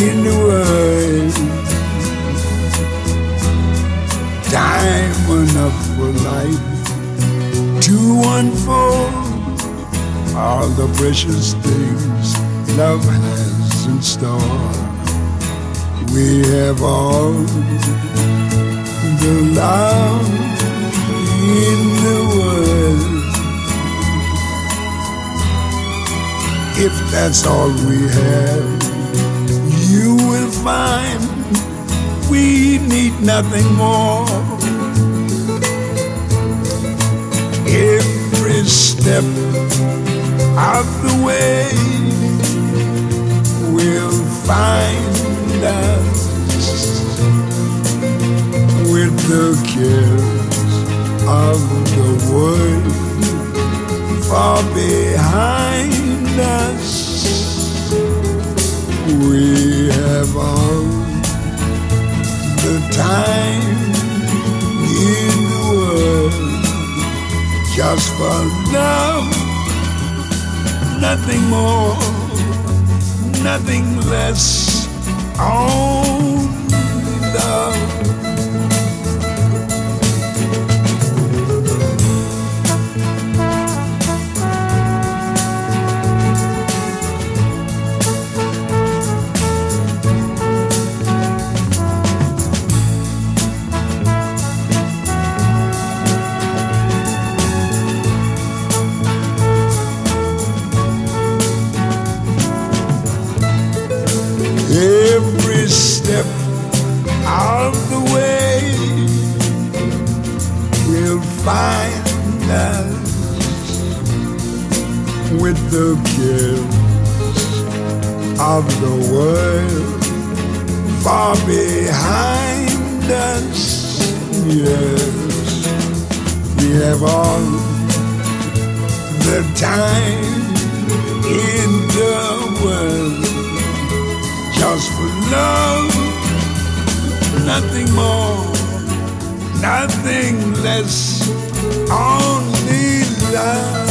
in the world. Time enough for life to unfold all the precious things love has in store. We have all the love in the world. If that's all we have, you will find we need nothing more. Every step of the way will find us with the cares of the world far behind us. We have all the time in the world just for love, nothing more, nothing less, only love. Every step of the way will find us with the cares of the world far behind us. Yes, we have all the time in the world just for love, nothing more, nothing less, only love.